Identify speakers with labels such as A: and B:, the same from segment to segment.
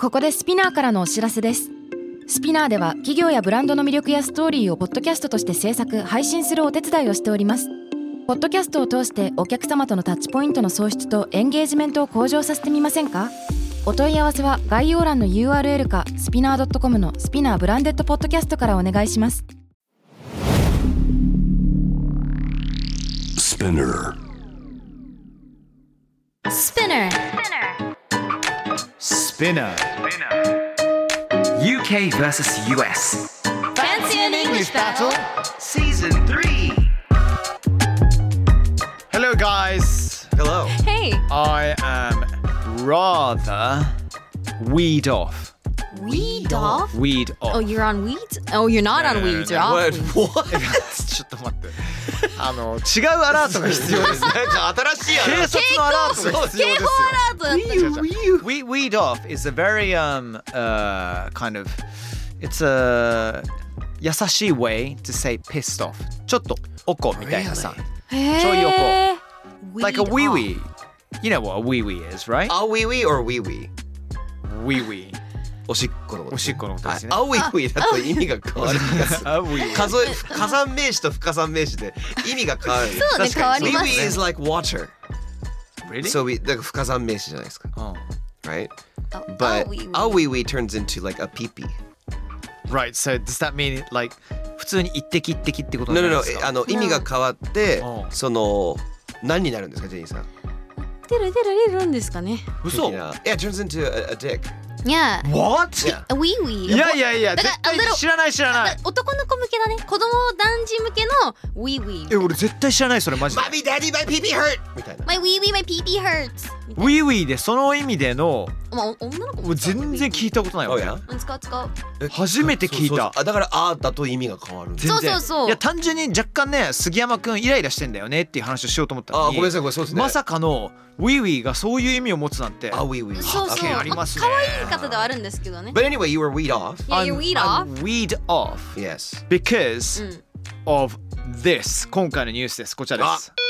A: ここでスピナーからのお知らせです。スピナーでは企業やブランドの魅力やストーリーをポッドキャストとして制作・配信するお手伝いをしております。ポッドキャストを通してお客様とのタッチポイントの創出とエンゲージメントを向上させてみませんか？お問い合わせは概要欄の URL かスピナー .com のスピナーブランデッドポッドキャストからお願いします。
B: スピナー
C: Spinner. UK versus US.
A: Fancy an English battle?
C: Season 3. Hello, guys.
D: Hello.
A: Hey.
C: I am rather weed off.
A: Weed off?
C: Weed off.
A: Oh, you're on weeds? Oh, you're not on weeds. You're off
D: What?
A: weeds.
D: What?
C: ちょっと待って。違うアラートが必要です。
D: なんか新しい
C: 警察のアラートが必要ですよ。
A: 警報アラートだった。
C: Weed off is a very kind of it's a 優しい way to say pissed off. ちょっとおこみたいなさ。ちょいおこ。Like a wee wee. You know what a wee wee is, right?
D: A wee wee or wee wee?
C: Wee wee.
D: おしっこのこと。
C: おしっこのことですね。
D: あ、ウィウィだと意味が変わる気がする。
C: あ、ウィウィ。
D: 加算名詞と不加算名詞で意味が変わる。
A: そうね、変わりますね。
D: ウィウィ is like water.
C: Really?
D: So we だから不加算名詞じゃないですか。Right?
A: Oh,
D: But
A: a wee
D: a wee
A: wee.
D: wee turns into like a pee pee.
C: Right, so does that mean like 普通に一滴一滴ってことに
D: No
C: なる
D: no
C: んですか？
D: no 意味が変わって
C: うん
D: その何になるんですかジェニーさん？
A: 出るんですかね。
C: 嘘？
D: Yeah, it turns into a dick.
A: Yeah.
C: What?
D: Yeah.
A: A wee wee.
C: いや
A: だから
C: 絶対知らない知らない。
A: 男の子向けだね。子供男児向けの wee wee。
C: 俺絶対知らないそれマジで。
D: Mommy, Daddy, my pee pee hurt! みたいな。
A: My wee wee, my pee pee hurts.
C: ウィウィでその意味での
A: まあ女の子も
C: 全然聞いたことないわ。
D: Oh, yeah?
A: 使う。
C: 初めて聞いた。
D: あだからあだと意味が変わるんです。
C: 全然
A: そう
C: いや単純に若干ね杉山くんイライラしてんだよねっていう話をしようと思ったのに。
D: あごめんなさいこれそうですね。
C: まさかのウィウィがそういう意味を持つなんて。
D: あウィウィ。
A: そう
C: 発見ありますね。
A: 可愛い言い方ではあるんですけどね。
D: But anyway, you were weed off.
A: Yeah, you're weed off.
C: I'm weed off
D: Yes.
C: because of this. 今回のニュースです。こちらです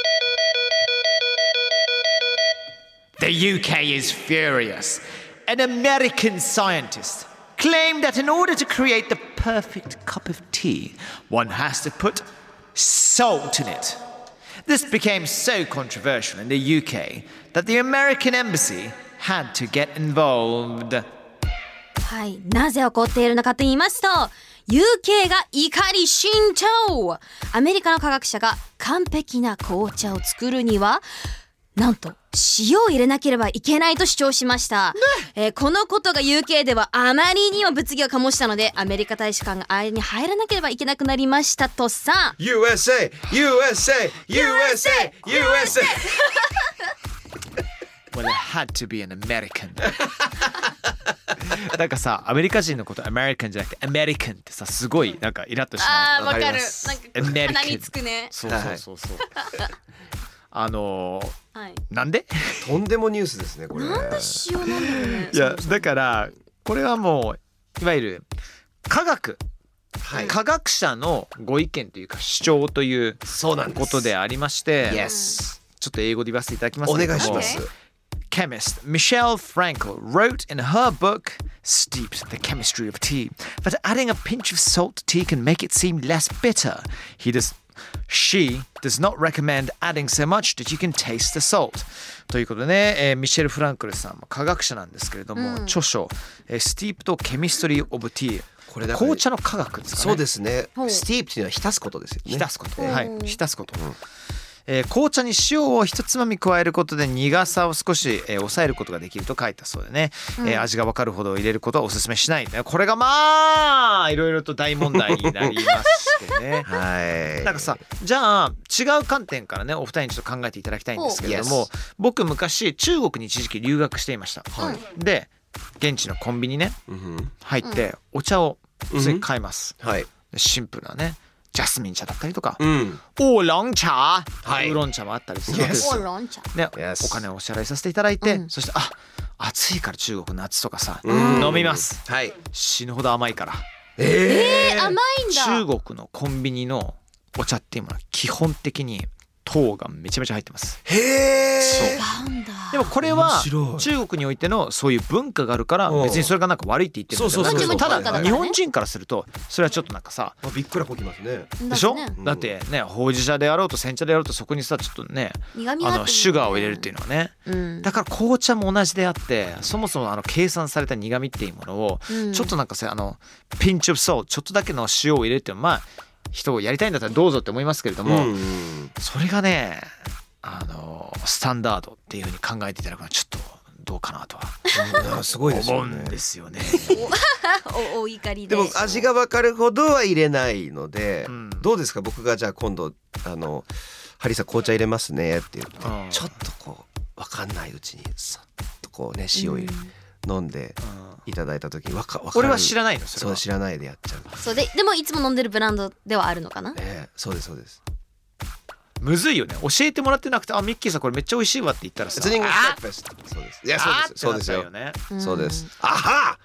C: 。The UK is furious. An American scientist claimed that in order to create the perfect cup of tea, one has to put salt in it. This became so controversial in the UK that the American embassy had to get involved.
A: はい、なぜ起こっているのかと言いますと UK が怒り心頭。アメリカの科学者が完璧な紅茶を作るにはなんと塩を入れなければいけないと主張しました、このことが UK ではあまりにも物議を醸したのでアメリカ大使館が間に入らなければいけなくなりましたとさ。
D: USA! USA! USA! USA!
C: Well, it had to be an American. なんかさ、アメリカ人のこと American じゃなくて American ってさ、すごいなんかイラッとしない。
A: あーわかる。
D: わかり
A: なん
D: ます
A: か鼻につくね。
C: そう。
A: はい、
C: なんで？
D: とんでもニュースですねこれ。
A: なんで塩なんだろうね。
C: いやだからこれはもういわゆる科学、科学者のご意見というか主張ということでありまして、
D: Yes.
C: ちょっと英語で言わせていただきますけれども。
D: お願いします。
C: Chemist Michelle Frankel wrote in her book Steeped the Chemistry of Tea that adding a pinch of salt to tea can make it seem less bitter. She does not recommend adding so much that you can taste the salt. ということでね、ミシェル・フランクルさん科学者なんですけれども、著書 Steeped Chemistry of Tea これ紅茶の科学ですかね。
D: そうですね。Steep というのは浸すことですよね。
C: 浸すこと、はい、浸すこと。紅茶に塩を一つまみ加えることで苦さを少し、抑えることができると書いたそうでね、味が分かるほど入れることはおすすめしない。これがまあいろいろと大問題になりましてねはい。なんかさじゃあ違う観点からねお二人にちょっと考えていただきたいんですけれども、僕昔中国に一時期留学していました、で現地のコンビニね、入ってお茶を普通に買います、シンプルなねジャスミン茶だったりとか、オーロン茶、ウーロン茶もあったりするわけですよ、ね、お金をお支払いさせていただいて、そして暑いから中国夏とかさ、飲みます、死ぬほど甘いから。
A: 甘いんだ。
C: 中国のコンビニのお茶っていうものは基本的に糖がめちゃめちゃ入ってます。
D: へえ。
C: そう
A: なんだ。
C: でもこれは
D: 面白い
C: 中国においてのそういう文化があるから
D: うん
C: 別にそれがなんか悪いって言ってるんだけど、
D: そうそうそう
C: た
A: 文化だからね
C: だ日本人からするとそれはちょっとなんかさ、
D: びっくらこきますね。
C: でしょ、
A: だってね
C: だってねほうじ茶であろうと煎茶であろうとそこにさちょっとね
A: 苦味があっても
C: シュガーを入れるっていうのはね、
A: うん
C: だから紅茶も同じであってそもそも計算された苦味っていうものを
A: うん
C: ちょっとなんかさピンチオブソールちょっとだけの塩を入れるっていうのはまあ人をやりたいんだったらどうぞって思いますけれども、それがねスタンダードっていうふうに考えていただくのはちょっとどうかなとは
D: すごいです
C: 思うん
D: よね。
C: ですよね。
A: お怒りで。
D: でも味が分かるほどは入れないので、
C: うん
D: どうですか？僕がじゃあ今度ハリーさん紅茶入れますねって言って、
C: うん
D: ちょっとこう分かんないうちにさっとこうね塩入れ、飲んでいただいた時に分かる。
C: 俺は知らないのそれ
D: そう
C: は。
D: 知らないでやっちゃう。
A: そうでもいつも飲んでるブランドではあるのかな。
D: そうですそうです。
C: むずいよね。教えてもらってなくてミッキーさんこれめっちゃ美味しいわって言ったらさ
D: ツニングステップそうです。いやそうですそうですよ。
C: ね。
A: うん
D: そうです。あは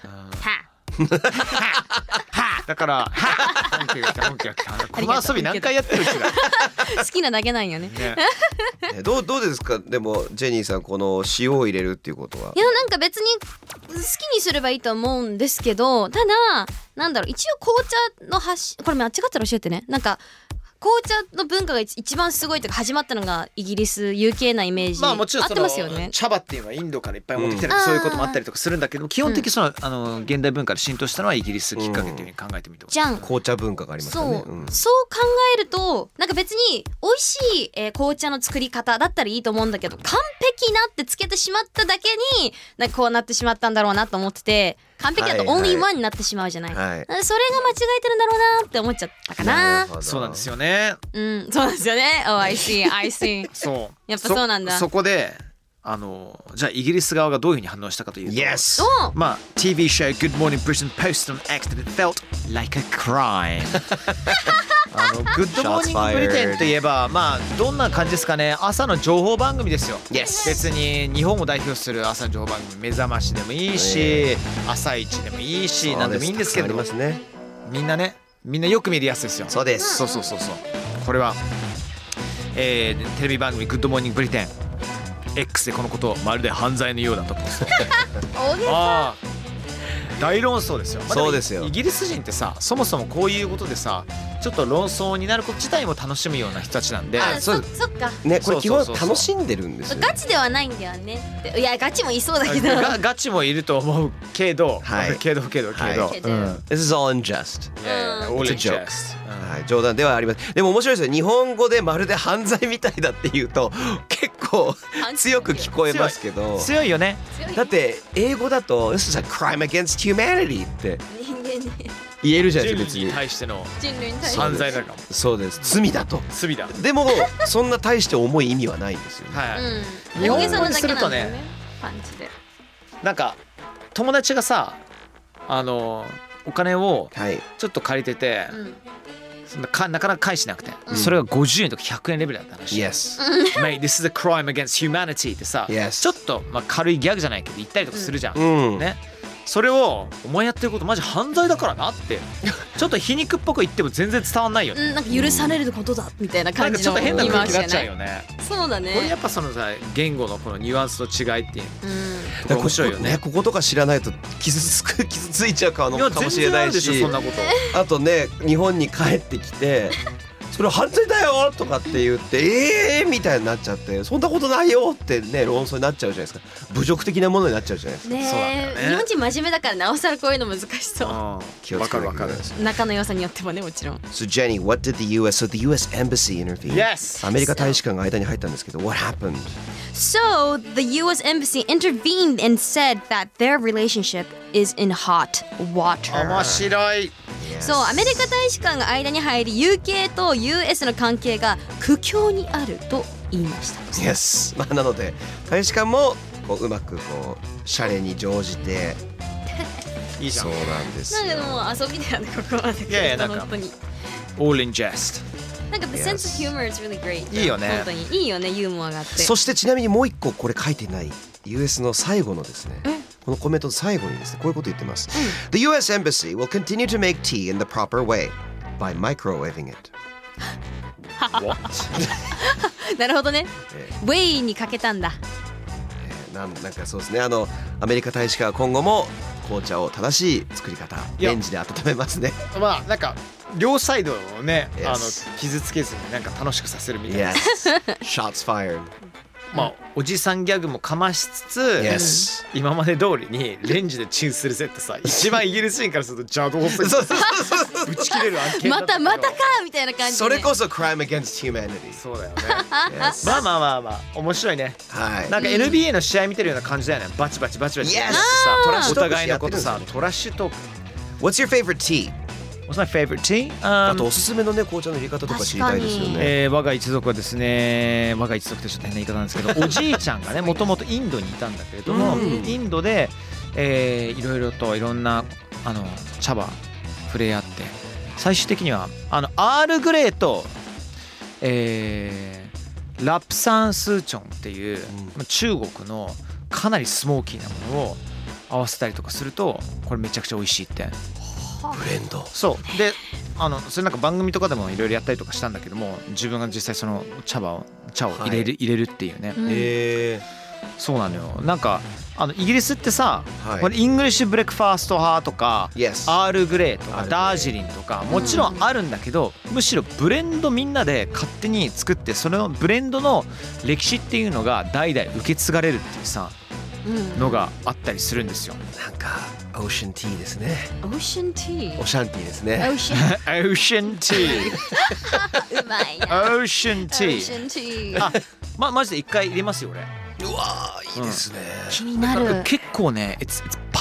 C: だから本家が来た本家が来たこの遊び何回やってるうちら。
A: 好きなだけなんよね。
C: ね
D: どうですか？でもジェニーさんこの塩を入れるっていうことは。
A: いやなんか別に好きにすればいいと思うんですけど、ただなんだろう、一応紅茶のこれ間違ったら教えてね。なんか紅茶の文化が一番すごいというか始まったのがイギリス UK なイメージ、
C: まあもちろん
A: 合ってますよね。
C: 茶葉っていうのはインドからいっぱい持ってきたり
A: うん
C: そういうこともあったりとかするんだけど基本的に現代文化で浸透したのはイギリスきっかけっていうふうに考えてみてほしい。
A: じゃん。
D: 紅茶文化がありますよね。
A: そう考えるとなんか別に美味しい、紅茶の作り方だったらいいと思うんだけど、完璧なってつけてしまっただけになんかこうなってしまったんだろうなと思ってて、完璧だとオンリーワンになってしまうじゃない、
D: はい。
A: それが間違えてるんだろうなって思っちゃったかな。
C: そうなんですよね。
A: うんそうなんですよね。Oh I see I see
C: そう
A: やっぱそうなんだ。
C: そこでじゃあイギリス側がどういうふうに反応したかというと、
D: Yes。
A: お
C: まあ TV show Good Morning Britain posted an act that felt like a crime グッドモーニングブリテンといえばまあどんな感じですかね。朝の情報番組ですよ。
D: Yes。
C: 別に日本を代表する朝の情報番組、目覚ましでもいいし、朝一でもいいし、何でもいいんですけど、
D: ありますね。
C: みんなよく見るやつですよ。
D: そうです。
C: そうこれは、テレビ番組グッドモーニングブリテン X でこのことをまるで犯罪のようだとポスト
A: 大げさ。
C: ああ大論争ですよ。まあ
D: そうですよ
C: イギリス人ってさそもそもこういうことでさちょっと論争になること自体も楽しむような人たちなんで、
D: そう
A: そっか。
D: ね、これ基本
C: そうそうそうそう
D: 楽しんでるんですよ。
A: ガチではないんだよねって。いやガチもいそうだけど。
C: ガチもいると思うけど、
D: はい
C: けど、
D: はい
C: うん、
D: This is all unjust。
C: いやいや
A: うん
C: all
D: It's a
C: in
D: joke
C: jest
D: はい、冗談ではあります。でも面白いですよ。日本語でまるで犯罪みたいだって言うと結構強く聞こえますけど、
C: 強いよね。
D: だって英語だと This is a crime against humanity って
A: 人間に
D: 言えるじゃない
C: 人類に
D: ですか。別に
C: 対しての
A: 人類に対して
C: 犯罪だかも。
D: そうです。罪だと。
C: 罪だ。
D: でもそんな大して重い意味はないんですよね。
C: はい。
A: うん、
C: 日本語に
A: 大げさなだけなんだよ
C: するとね
A: パンチで。
C: なんか友達がさお金を
D: はい。
C: ちょっと借りてて、
A: うん
C: なかなか返しなくて、
A: うん
C: それが50円とか100円レベルだった話。
D: Yes。
C: Mate, this is a crime against humanity ってさ、
D: Yes
C: ちょっと、軽いギャグじゃないけど言ったりとかするじゃん、
D: うん。
C: ね。それをお前やってることマジ犯罪だからなってちょっと皮肉っぽく言っても全然伝わんないよね。
A: うん、なんか許されることだみたいな
C: なんか
A: 感じの
C: ちょっと変な
A: 言い回しじゃ
C: 空気になっちゃう
A: ない。
C: よね。
A: そうだね。
C: これやっぱそのさ言語のこのニュアンスの違いっていう
A: うん、
C: の面白いよね。
D: ここ、とか知らないと傷ついちゃうかもしれない
C: 全然あるでしょ
D: し、
C: そんなこと。
D: あとね日本に帰ってきてそれ犯罪だよとかって言ってみたいになっちゃってそんなことないよってね論争になっちゃうじゃないですか。侮辱的なものになっちゃうじゃないですか。
A: ね
C: そうなんだよね
A: 日本人真面目だからなおさらこういうの難しそう。
D: 気をつけなきゃいけないです。
A: 仲の良さによってもねもちろん。
D: So Jenny, what did the US? So the US embassy intervened.
C: Yes.
D: アメリカ大使館が間に入ったんですけど、What happened?
A: So the U.S. embassy intervened and said that their relationship is in hot water.
C: 面白い。
A: そうアメリカ大使館が間に入り UK と US の関係が苦境にあると言いました。
D: Yes. まあなので大使館もこううまくこうシャレに乗じて
C: いいじゃん
D: そう。なんですよ。
A: なんかもう遊びだよねここまで来ると。
C: いやいやなんか
A: 本当に
C: All in jest。
A: なんか the sense of humor is really great。
C: いいよね
A: 本当にいいよねユーモアがあって。
D: そしてちなみにもう一個これ書いてない US の最後のですねこのコメントの最後にですねこういうこと言ってます、The US embassy will continue to make tea in the proper way by microwaving it What?
A: なるほどね。ウェイにかけたんだ。
D: なんかそうですね。アメリカ大使館は今後も紅茶を正しい作り方、レンジで温めますね。
C: まあなんか両サイドをね、
D: Yes.
C: 傷つけずになんか楽しくさせるみたいな、
D: Yes. Shots fired.
C: まあおじさんギャグもかましつつ、
D: Yes.
C: 今まで通りにレンジでチンするぜってさ、一番イギリス人からすると邪道すぎてぶち切れる案件だったけど
A: またかみたいな感じで。
D: それこそ crime against humanity.
C: そうだよね。
D: Yes.
C: まあ面白いね。
D: はい。
C: なんか NBA の試合見てるような感じだよね。バチバチ
D: Yes.
C: さ、
D: トラッシュトーク
C: お互いのことさ、
D: やってるんですよね
C: トラッシュトーク。
D: What's your favorite tea?
C: What's my favorite tea?
D: あとおすすめのね紅茶の入れ方とか知りたいですよね。
C: 我が一族はですね、我が一族ってちょっと変な言い方なんですけど、おじいちゃんがね、もともとインドにいたんだけれども、インドで、いろいろといろんな茶葉触れ合って、最終的にはアールグレーと、ラプサンスーチョンっていう、中国のかなりスモーキーなものを合わせたりとかすると、これめちゃくちゃ美味しいって。
D: ブレンド。
C: そうでそれなんか番組とかでもいろいろやったりとかしたんだけども、自分が実際その茶を入れるっていうね、そうなのよ。なんかイギリスってさ、これイングリッシュブレックファースト派とか、
D: Yes.
C: アールグレーとかダージリンとかもちろんあるんだけど、むしろブレンドみんなで勝手に作って、そのブレンドの歴史っていうのが代々受け継がれるっていうさ、のがあったりするんですよ。
D: なんかオーシャンティーですね。
A: オーシャンティー。
D: オシャンティーですね。
A: オーシャン。
C: オーシャンティー。
A: うまいな。
C: オーシャンティ
A: オーシ
C: ー。
A: ャンティー。
C: マジで一回入れますよ俺。
D: うわーいいですね。
A: 気になる。
C: 結構ね、it's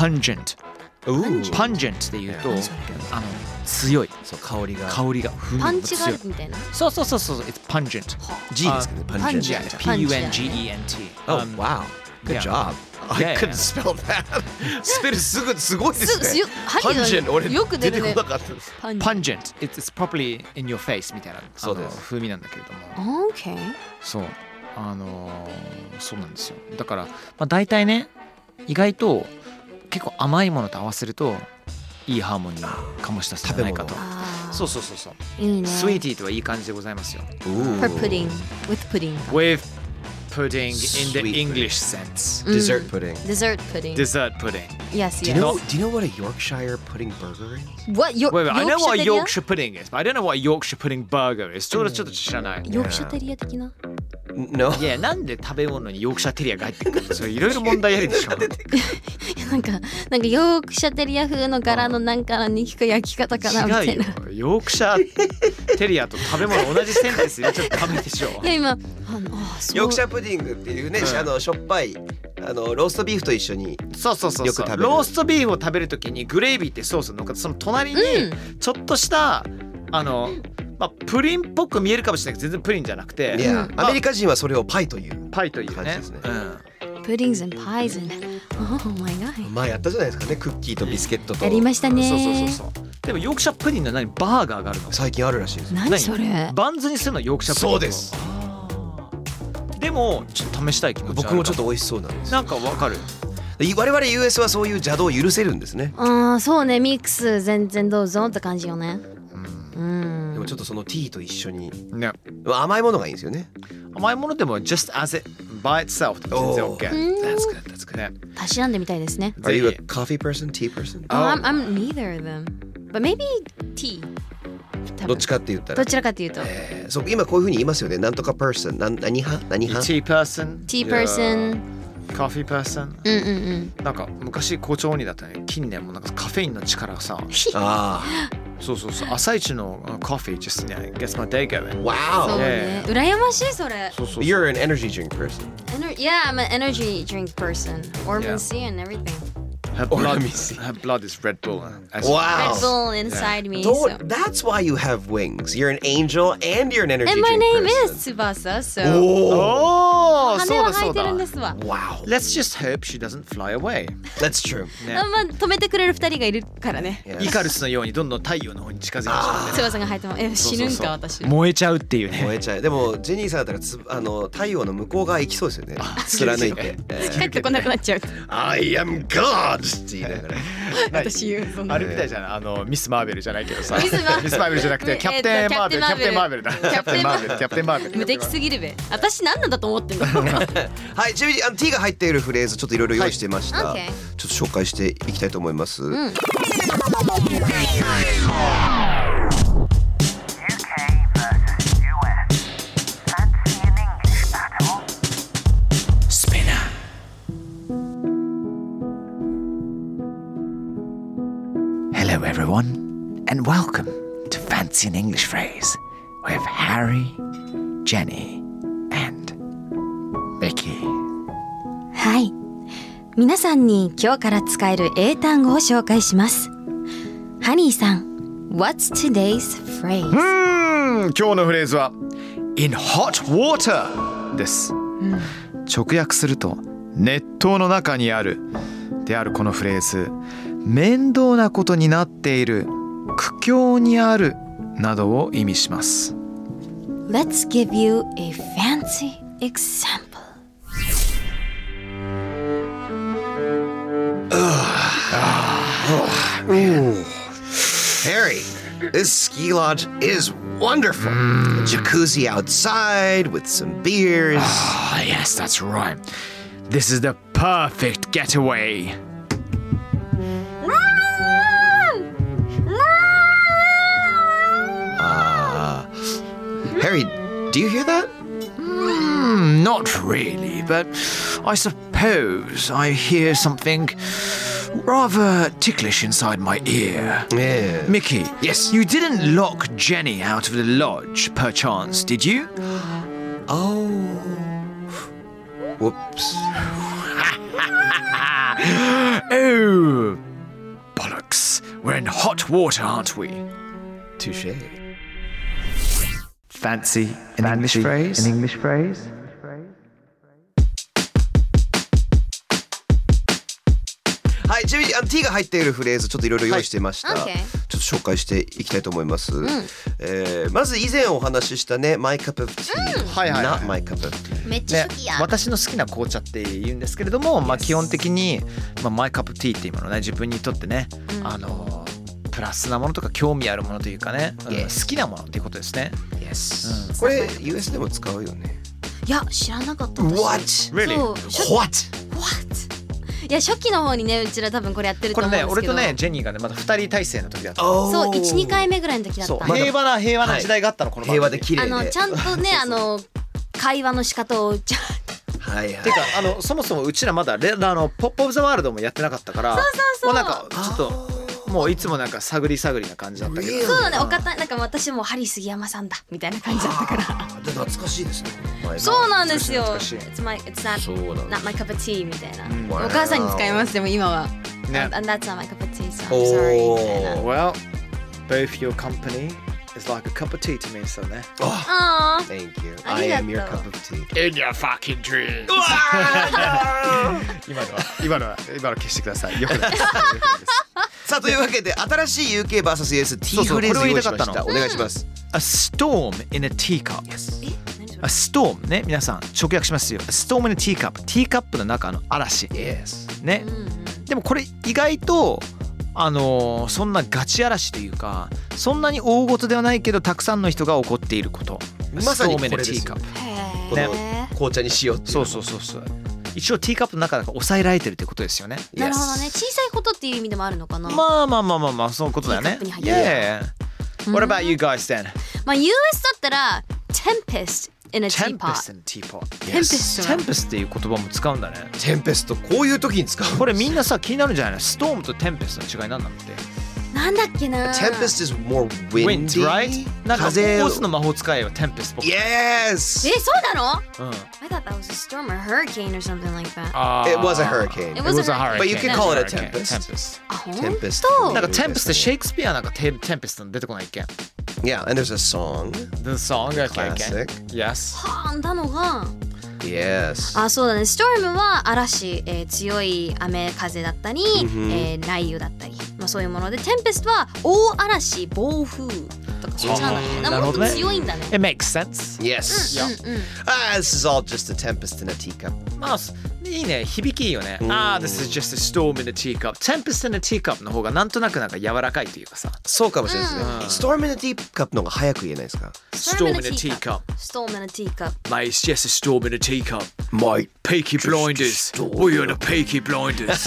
C: pungent。pungent っていうと強い。
D: そう香りが。
A: パンチがあるみたいな。
C: そう、it's pungent。
D: G ですけどね。
C: Pungent。P-U-N-G-E-N-T。
D: Oh wow. Good job. I couldn't spell that. スペルすごいですね。Pungent 俺
A: よく出るね。
D: 出てこなかったです。
C: Pungent。It's properly in your face みたいな風味なんだけれども。
A: Okay。
C: そうそうなんですよ。だから大体ね、意外と結構甘いものと合わせるといいハーモニーを醸し出すんじゃないかと。そう。
A: いいね。
C: スイーティーとはいい感じでございますよ。
A: For pudding. With pudding.
C: With pudding in the English sense.
D: Dessert pudding.
A: Dessert pudding.
C: Dessert pudding.
A: Yes,
D: Do you know what a Yorkshire pudding burger is?
A: What?
C: Wait, I know what a Yorkshire pudding is, but I don't know what a Yorkshire pudding burger is. ちょっと知らない。
A: ヨークシャテリア的な。
D: No.
C: いや、なんで食べ物にヨークシャテリアが入ってくるの？それいろいろ問題あるでしょ。
A: なんかヨークシャテリア風の柄のなんか肉か焼き方かなみたいな。
C: 違うよ。ヨークシャテリアと食べ物同じセンテンス入れちゃダメでしょ。
A: いや今
D: ヨークシャプディングっていうね、しょっぱいローストビーフと一緒に
C: そう
D: よく食べる。
C: ローストビーフを食べるときにグレービーってソースのっかって、その隣にちょっとしたプリンっぽく見えるかもしれないけど全然プリンじゃなくて、
D: アメリカ人はそれをパイという
C: パイというね。
D: 感じですね。
A: Puddings and pies and oh my god。
D: 前やったじゃないですかね、クッキーとビスケットと。
A: やりましたね。
C: そう。でもヨークシャプディングのバーガーがあるの。
D: 最近あるらしいです。
A: 何それ？
C: バンズにするのヨークシャプディング。
D: そうです。
C: でもちょっと試したい気持ちある。
D: 僕もちょっと美味しそうなんです。
C: なんかわかる。
D: 我々 US はそういう邪道を許せるんですね。
A: そうね、ミックス全然どうぞって感じよね。
D: でもちょっとそのティーと一緒に、
C: ね、
D: 甘いものがいいんですよね。
C: 甘いものでも just as it by itself でも全然 OK。
D: That's good.
C: ね。
A: たしなんでみたいですね。
D: Are you a coffee person, tea person?
A: I'm neither of them. But maybe tea.
D: どっちかって言ったら。
A: どちらかというと。
D: そう今こういう風に言いますよね。なんとか person、何派？
C: Tea person。
A: Tea person。
C: Coffee person。なんか昔紅茶鬼だったね。近年もなんかカフェインの力がさ。そう朝一のコーヒー just gets my day going。
D: Wow。
A: そうね。羨ましいそれ。
C: そう。
D: You're an energy drink person.
A: Yeah, I'm an energy drink person. Orman C and everything.
C: Her blood is Red Bull.
D: Wow.
A: Red Bull inside me. So.
D: That's why you have wings. You're an angel and you're an energy
A: And my
D: drink
A: name
D: person.
A: is Tsubasa, so.
C: そう
A: 羽は生えてるんですわ。
D: Wow.
C: Let's just hope she doesn't fly away.
D: That's true.
C: ね、
A: まあ止めてくれる2人がいるからね。
C: イカルスのようにどんどん太陽の方に近づいてしまって、
A: 翼が生えても死ぬんか私。
C: 燃えちゃうっていうね。
D: 燃えちゃう。でもジェニーさんだったら太陽の向こう側行きそうですよね。貫いて。
A: 帰ってこなくなっちゃう。
D: I am God って言いながら。
A: 私言うそんな
C: あれみたいじゃん、ミス・マーベルじゃないけどさ、
A: ミスマーベル
C: じゃなくてキャプテン・マーベル、キャプテン・マーベルだ、キャプテン・マーベル、キャプテン・マーベル。
A: 無敵すぎるべ。私何なんだと思ってんの。
D: はい、ちなみにT が入っているフレーズちょっといろいろ用意してました、
A: はい OK
D: ちょっと紹介していきたいと思います、
C: Hello everyone and welcome to Fancy an English Phrase with Harry, Jenny and Mickey.
A: はい。皆さんに今日から使える英単語を紹介します。ハニーさん、What's today's phrase?
C: 今日のフレーズは In hot water です、直訳すると熱湯の中にあるであるこのフレーズ、面倒なことになっている、苦境にあるなどを意味します。
A: Let's give you a fancy example.
D: Harry, this ski lodge is wonderful. Jacuzzi outside with some beers.
C: Ah, yes, that's right. This is the perfect getaway.
D: Harry, do you hear that?
C: Not really, but I suppose I hear something rather ticklish inside my ear.
D: Yeah.
C: Mickey,
D: Yes?
C: you didn't lock Jenny out of the lodge, perchance, did you?
D: Oh. Whoops.
C: Oh, bollocks. We're in hot water, aren't we?
D: Touche.
C: Fancy an English phrase?
B: An English phrase?
D: はい、ちなみにT が入っているフレーズちょっといろいろ用意してました、
A: はい OK
D: ちょっと紹介していきたいと思います、まず以前お話ししたね My cup of tea、
C: はいはいはい
D: Not my cup of tea
A: めっちゃ初期や。
C: 私の好きな紅茶って言うんですけれども、まあ、基本的に、マイカップティーっていうものね、自分にとってね、プラスなものとか興味あるものというかね、
D: Yes
C: 好きなものっていうことですね。
D: Yes、これ US でも使うよね。
A: いや知らなかった私。
D: What?
A: そう初
D: What?
A: What? いや初期の方にねうちら多分これやってると
C: これね、
A: 思うんですけど。
C: 俺とねジェニーがねまだ2人体制の時だった。
A: そう1、2回目ぐらいの時だった。
C: そう平和な時代があったの、この番組
D: 平和で綺麗で
A: ちゃんとね会話の仕方を
D: はいはい
C: てかそもそもうちらまだポップオブザワールドもやってなかったから、
A: そう
C: もうなんかちょっともういつもなんか探り探りな感じだったけど、
D: Really？
A: そうだね、お方なんか私もハリー杉山さんだみたいな感じだったから。
D: で懐かしいですね。
A: そうなんですよ。
C: 懐かしい
A: It's not
D: そうなんだ
A: not my cup of tea みたいな。
C: ん
A: お母さんに使いますでも今は。
C: ね
A: And that's not my cup of tea, so I'm sorry みたいな。
C: Well, both your company is like a cup of tea to me, so ね。
A: あー
D: Thank you.
A: あ
D: I
A: りがと
D: am
A: う
D: your cup of tea.
C: In your fucking dreams. 今の消してください。よくないです。
D: さあというわけで新しい UK vs US T
C: そうそう
D: フレーズ
C: これを言
D: 用意しました。
C: いたかったの
D: お願いします。
C: A storm in a teacup.
A: え何それ
C: A storm ね、皆さん直訳しますよ。A storm in a teacup。ティーカップの中の嵐。
D: Yes.
C: ね。でもこれ意外とそんなガチ嵐というか、そんなに大事ではないけどたくさんの人が怒っていること。
D: まさに
C: A storm in a
D: これですよ
C: teacup。
D: この
A: へ
D: 紅茶にしようっていう。
C: そうそうそうそう。一応ティーカップの中だから抑えられてるってことですよね。
A: ーなるほどね。小さいことっていう意味でもあるのかな。
C: まあそういうことだよね。
A: ティーカップに入ってる
C: Yeah. What about you guys then?
A: まあ US だったら Tempest in a teapot。
C: Tempest in a teapot.
A: Tempest は
C: Tempest っていう言葉も使うんだね。
D: テンペストこういう時に使う。
C: これみんなさ気になるんじゃないの？ストームとテンペストの違いなんなのって。
A: なんだっけな。
D: Tempest is more windy.
C: Wind, right? なんかオ
D: 風を
C: ースの魔法使いはテンペストっぽく。
D: Yes.
A: そうなの
C: うん。
A: I thought that was a storm or hurricane or something like that.
D: It was a hurricane.
A: It was a hurricane.
D: But you can call it a
C: tempest.
D: tempest.
A: あ、ほん
D: Tempest.
A: と
C: なんかテンペストシェイクスピアなんかテンペスト出てこないっけ？
D: Yeah, and there's a song.
C: The song, okay,
D: Classic.
C: okay. Yes.
A: はあんだのが
D: Yes.
A: あ、そうだね。storm は嵐、強い雨風だったり、雷雨だったり、まあそういうもので、tempest は大嵐、暴風とかそっちなんだね。だからもっと強いんだね。
C: It makes sense.
D: Yes. This is all just a tempest in a teacup.
C: まあいいね、響きいいよね。This is just a storm in a teacup. Tempest in a teacup の方がなんとなくなんか柔らかいというかさ。
D: そうかもしれないですね。Storm in a teacup の方が早く言えないですか？
C: Storm in a teacup.
A: storm in a teacup.
C: Mate, it's just a storm in a teacup.
D: My
C: Peaky Blinders. We're on a Peaky Blinders.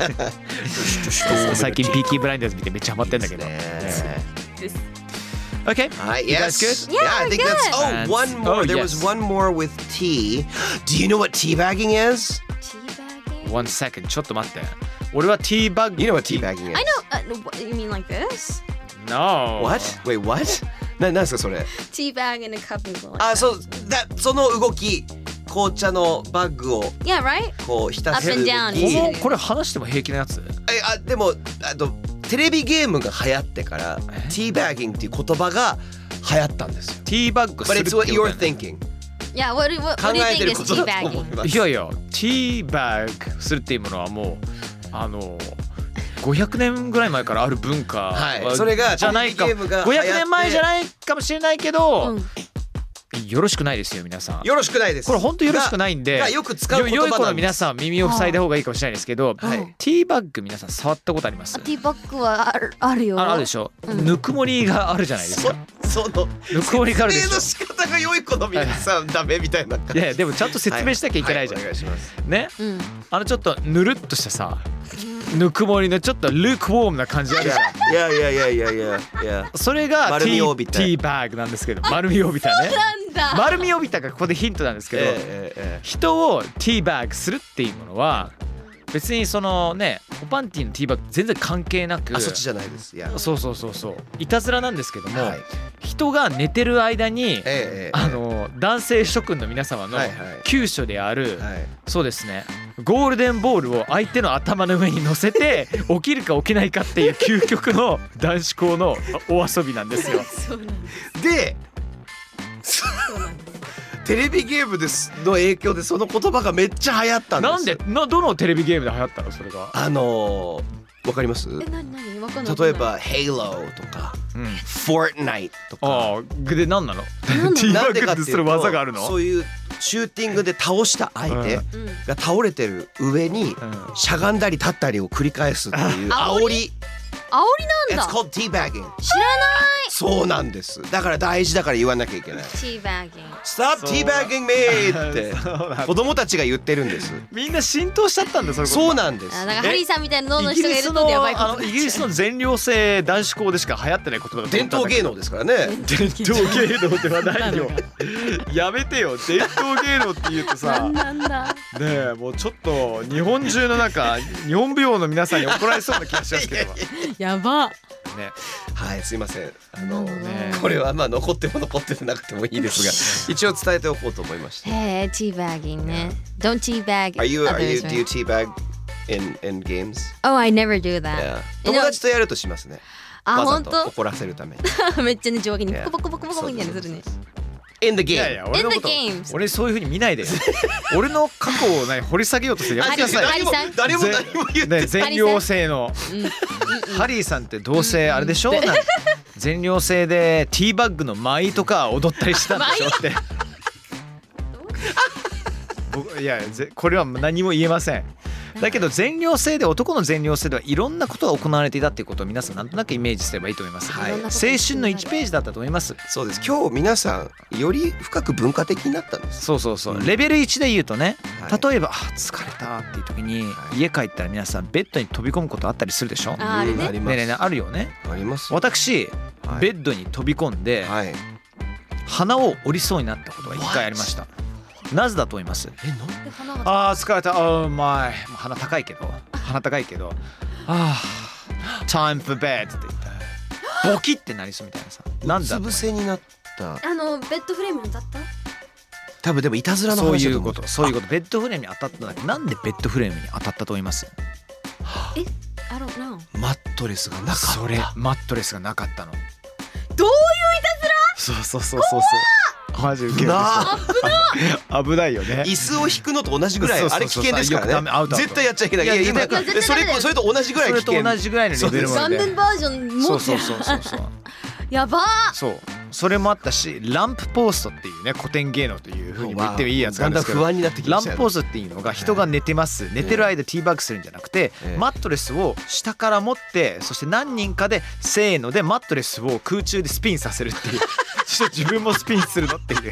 C: 最近ピーキーブラインダーズ見てめっちゃハマってんだけど。Okay.
D: Yes.
C: That's good?
D: Yeah, I think that's. Oh,
C: And-
D: one more.
C: oh,
D: There
C: yes.
D: was one more with tea. Do you know what teabagging is?
A: teabagging?
C: One second. ちょっと待って。俺はティーバッグ。
D: You know what teabagging is?
A: I know. You mean like this?
C: No.
D: What? Wait, what? なんですかそれ？
A: Teabag in a cup and go like
D: あ、
A: that.
D: その動き、紅茶のバッグを
A: Yeah, right?
D: こう浸せる
A: Up and down.
C: これ話しても平気なやつ？
D: でもテレビゲームが流行ってからティーバッギングっていう言葉が流行ったんですよ。
C: ティーバッグす
D: But
C: るって
D: it's
C: こ
D: what
C: と
D: you're
C: だよね。
D: thinking.
A: Yeah, what do you
D: 考え
A: think
D: てる
A: is
D: ことだと思い
A: teabagging?
D: ます。
C: いやいや、ティーバッグするっていうものはもう500年ぐらい前からある文化
D: はいそれが
C: じゃないか。
D: テレビゲームが流行って
C: 500年前じゃないかもしれないけど、
A: うん
C: よろしくないですよ皆さん。
D: よろしくないです。
C: これ本当よろしくないんで、
D: がよく使う言葉
C: 良い子の
D: なんです。
C: 皆さんは耳を塞いだ方がいいかもしれないですけど、
D: はい
C: ティーバッグ皆さん触ったことあります？
A: ティーバッグはあるよ。
C: あるでしょ、ぬくもりがあるじゃないですか。
D: その
C: ぬくもりがあるでしょ。
D: 説明の仕方が良い子の皆さんダメみたいな。
C: いやいやでもちゃんと説明しなきゃいけないじゃん、
D: お願いします。
C: ね、
A: うん。
C: ちょっとぬるっとしたさ、ぬくもりのちょっとルークウォームな感じあるじゃん。
D: いや。
C: それが
D: 丸
C: ティ
D: みを帯びた
C: ーバッグなんですけど、丸みを帯びたね。
A: なんだ。
C: 丸みを帯びたがここでヒントなんですけど、人をティーバッグするっていうものは別にそのね、おパンティのティーバッグ全然関係なく、
D: そっちじゃないです。いや。
C: そういたずらなんですけども、
D: はい
C: 人が寝てる間に、
D: え
C: 男性諸君の皆様の
D: はいはい
C: 急所である、
D: はい。
C: そうですね、ゴールデンボールを相手の頭の上に乗せて起きるか起きないかっていう究極の男子校のお遊びなんですよ。
A: そうなんです。
D: で、テレビゲームですの影響でその言葉がめっちゃ流行ったんです。
C: なんでどのテレビゲームで流行ったのそれが？
D: わかります？
A: 何わかんない。
D: 例えば Halo とか
C: うん、
D: Fortnite とか。
C: ああで何なの？
A: なんで
C: ティーバ
D: なんで
C: ッグってする
D: かっていうと
C: 技があるの？
D: そういうシューティングで倒した相手
A: うん。
D: が倒れてる上に
C: うん
D: しゃがんだり立ったりを繰り返すっていう煽り。
A: 煽りな
D: It's
A: んだ。
D: called teabagging。
A: 知らない。
D: そうなんです。だから大事だから言わなきゃいけない。
A: ティーバッギング。
D: Stop teabagging me って
C: そうなんだ
D: 子供たちが言ってるんです。
C: みんな浸透しちゃったんだそれ。
D: そうなんです。
A: なんかハリーさんみたいな脳の
C: イギ
A: 人がいる
C: リスの
A: とやばいことになっちゃう。
C: イギリスの全寮制男子校でしか流行ってない言葉だと思った
D: 伝
C: んだけど
D: 統芸能ですからね。
C: 伝統芸能ではないよ。やめてよ、伝統芸能って言うとさ、
A: なんだ。
C: ねえもうちょっと日本中の日本舞踊の皆さんに怒られそうな気がしますけど
A: やば。
C: ね。
D: はいすいません。
C: ね
D: これはまあ残っても残ってなくてもいいですが一応伝えておこうと思いました。
A: へえ、ティーバッギングね。Don't teabag
D: do you
A: others,
D: do you
A: right?
D: teabag in games?
A: Oh, I never do that.
D: Yeah. 友達とやるとしますね。
A: あ、
D: わざ
A: 本当？
D: と怒らせるために。
A: めっちゃね上下に
D: Yeah.
A: ポコポコポコポコみたいにするね。
D: In the
C: いやい
D: game。
C: や俺のこと
A: In the games.
C: 俺そういう風に見ないでよ。俺の過去を掘り下げようとするやめてください。
A: ハリーさん
D: 誰も言って
C: ね、全寮制のハリーさんってどうせあれでしょ、なん全寮制でティーバッグの舞とか踊ったりしたんでしょっていやこれは何も言えません。だけど全寮制で男の全寮制ではいろんなことが行われていたっていうことを皆さんなんとなくイメージすればいいと思います、
D: はい
A: いろんなこと
C: 青春の1ページだったと思います。
D: そうです。今日皆さんより深く文化的になったんです。
C: そうレベル1で言うとね、
D: はい
C: 例えば疲れたっていう時に家帰ったら皆さんベッドに飛び込むことあったりするでしょ。
A: あるね
D: あります。
C: ねえねえあるよね。
D: あります。
C: 私、
D: はい
C: ベッドに飛び込んで、
D: はい。
C: 鼻を折りそうになったことが1回ありました。なぜだと思います？
A: で花が
C: 疲れた。鼻高いけどtime for bed って言ったらボキってなりそうみたいなさ。なんだ
D: うつ伏せになった。
A: ベッドフレームに当たった？
D: 多分でもいたずらの
C: そう
D: 話だ
C: いうこ
D: と思う。
C: とベッドフレームに当たったんだけど、なんでベッドフレームに当たったと思います？
A: I don't know。
D: マットレスがなかった。
C: それマットレスがなかったの。
A: どういういたずら？
C: そうマジ受ける危ないよね。
D: 椅子を引くのと同じぐらい
C: そうそうそう
D: あれ危険ですからね。
C: よくダメ
D: 絶対やっちゃいけない。いや今
A: 絶対ダメ
D: それと同じぐらい危険。
C: それと同じぐらいのレベルまで。
A: 残念バージョン持って
C: そう
A: やばー。
C: そうそれもあったし、ランプポーストっていうね古典芸能という風にも言ってもいいやつがあるんですけど、
D: だんだん不安になってきま
C: ラン
D: したよ
C: プポーストっていうのが人が寝てます、寝てる間ティーバッグするんじゃなくて、マットレスを下から持って、そして何人かでせーのでマットレスを空中でスピンさせるっていうそして自分もスピンするのっていう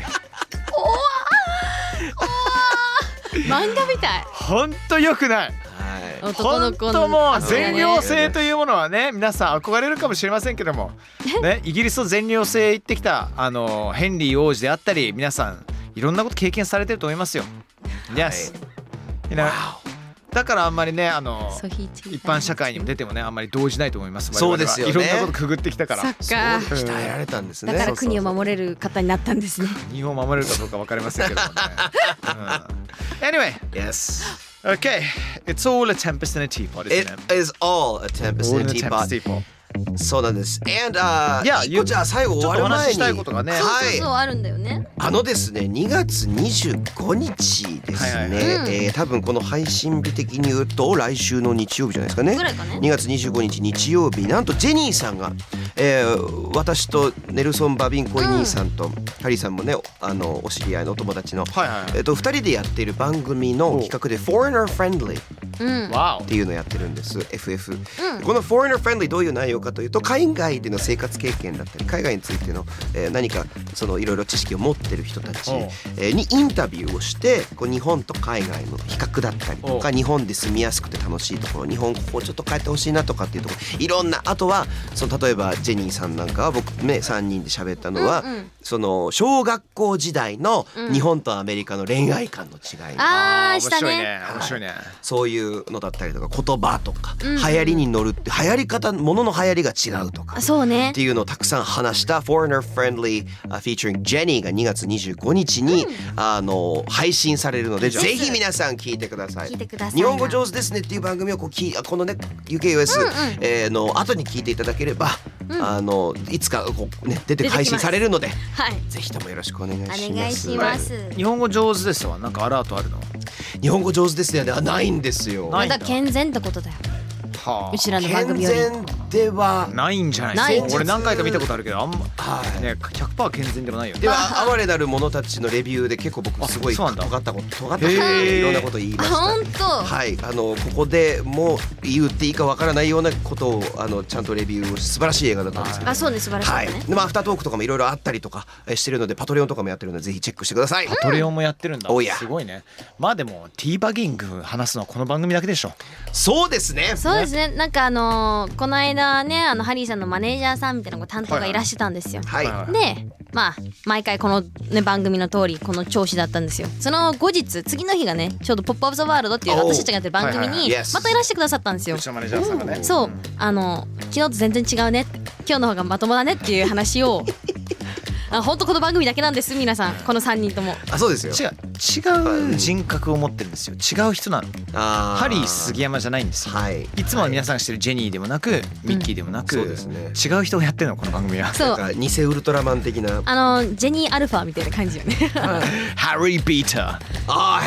A: 漫画みたい。
C: ほんと良くない。
A: 男の子
C: 本当もう
A: ね
C: 全寮制というものはね、皆さん憧れるかもしれませんけどもね、イギリスの全寮制行ってきたヘンリー王子であったり、皆さんいろんなこと経験されてると思いますよ。Yes、だからあんまりね一般社会にも出てもねあんまり動じないと思います。
D: そうですよね。
C: いろんなことくぐってきたから。
A: そっか。
D: 鍛えられたんですね。
A: だから国を守れる方になったんですね。
C: 日本を守れるかどうか分かりませんけどもね。Anyway,
D: Yes.
C: okay, it's all a tempest in a teapot, isn't
D: It
C: it?
D: is all a tempest
C: All
D: in a
C: in a tempest
D: teapot.
C: teapot.
D: そうなんです。And 一
C: you-
D: 個じゃあ最後終わる
C: ちょっとお話
D: 前に
C: ししたいことがね
D: はい
A: そうあるんだよね。
D: ですね2月25日です
C: はい
D: ね、多分この配信日的に言うと来週の日曜日じゃないですかね。
A: ぐらいかね。
D: 2月25日日曜日、なんとジェニーさんが、私とネルソン・バビンコイ兄さんと、ハリーさんもねお知り合いのお友達の、
C: はいはいはい
D: 2人でやっている番組の企画で Foreigner Friendly
A: うん。
C: わ
D: っていうのをやってるんです。 FF、この Foreigner Friendly どういう内容かというと、海外での生活経験だったり海外についての、何かそのいろいろ知識を持ってる人たち、にインタビューをして、こう日本と海外の比較だったりとか、日本で住みやすくて楽しいところ、日本ここちょっと帰ってほしいなとかっていうところ、いろんな、あとはその例えばジェニーさんなんかは僕ね3人で喋ったのは、その小学校時代の日本とアメリカの恋愛観の違い、
C: 面
A: あーしたね。
C: 白いね面白いね。
D: そういうのだったりとか、言葉とか、流行りに乗るって流行り方、ものの流行りが違うとか
A: そうね
D: っ。ていうのをたくさん話した Foreigner Friendly featuring Jenny が2月25日に、配信されるので、ぜひ皆さん聞いてください。
A: 聞いてくださいな
D: 日本語上手ですねっていう番組をこのね UKUS、の後に聞いていただければ、いつかこう、ね、出て配信されるので、
A: はい。
D: ぜひともよろしくお願いします。
A: お願いします。
C: 日本語上手ですわ。なんかアラートあるの？
D: 日本語上手ですね。ないんですよ。
C: ないんだ
A: まだ健全ってことだよ。
C: は
A: うちらの番
D: 健
A: 組より。
D: 全では
C: ないんじゃない
A: ない
C: ですか。俺何回か見たことあるけど、あんま
D: はい。
C: ね 100% 健全でもないよね。
D: では哀れなる者たちのレビューで結構僕すごい
C: そうなんだ
D: 尖ったこと
C: へー
D: いろんなこと言いました。
A: ほんと。
D: はい、ここでもう言っていいかわからないようなことをちゃんとレビューをし、素晴らしい映画だったんですけど、
A: あ、そうね、素晴らし
D: はいい
A: ね。
D: でアフタートークとかもいろいろあったりとかしてるので、パトレオンとかもやってるのでぜひチェックしてください。
C: トレオンもやってるんだ。
D: Oh yeah
C: すごいね。まあでもティーバギング話すのはこの番組だけでしょ。
D: そうですね。
A: そうですね。なんかこの間ね、ハリーさんのマネージャーさんみたいな担当がいらしてたんですよ。
D: はい、
C: はい
A: で、まあ毎回このね番組の通りこの調子だったんですよ。その後日、次の日がね、ちょうどポップアップザワールドっていう私たちがやってる番組
C: はいはい
A: に
D: はい Yes
A: またいらしてくださったんですよ
C: う。ちのマネージャーさんがね。
A: そう、昨日と全然違うね、今日の方がまともだねっていう話を本当この番組だけなんです、皆さん、この3人とも。
D: あ、そうですよ。
C: 違う人格を持ってるんですよ。違う人なの。ハリー杉山じゃないんですよ。
D: はい。
C: いつもは皆さんが知ってるジェニーでもなく、ミッキーでもなく、
D: そうですね。
C: 違う人をやってるのこの番組は。
A: そう
D: なんか偽ウルトラマン的な。
A: ジェニーアルファみたいな感じよね。
C: ハリー・ビーター。
D: あ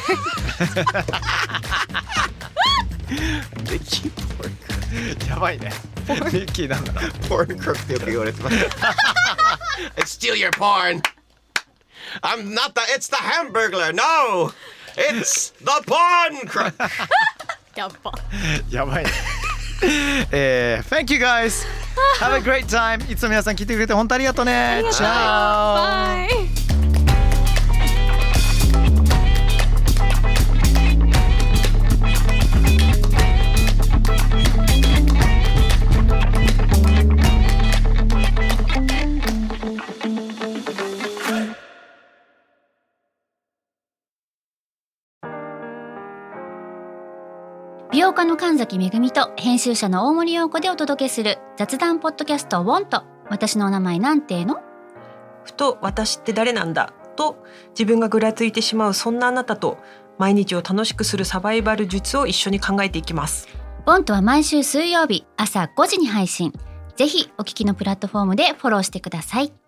C: やばいね。ミッキーなんだな。
D: ポーンクロックってよく言われてます。It's still your porn. I'm not the. It's the Hamburglar. No, it's the porn crook.
A: やっぱ。
C: やばいね。Thank you guys. Have a great time. いつも皆さん聞いてくれて本当ありがとうね。チャオ。
A: バイ。
B: 美容家の神崎めぐみと編集者の大森洋子でお届けする雑談ポッドキャストウォント。私のお名前なんていうの？
E: ふと私って誰なんだと自分がぐらついてしまう、そんなあなたと毎日を楽しくするサバイバル術を一緒に考えていきます。
B: ウォントは毎週水曜日朝5時に配信。ぜひお聞きのプラットフォームでフォローしてください。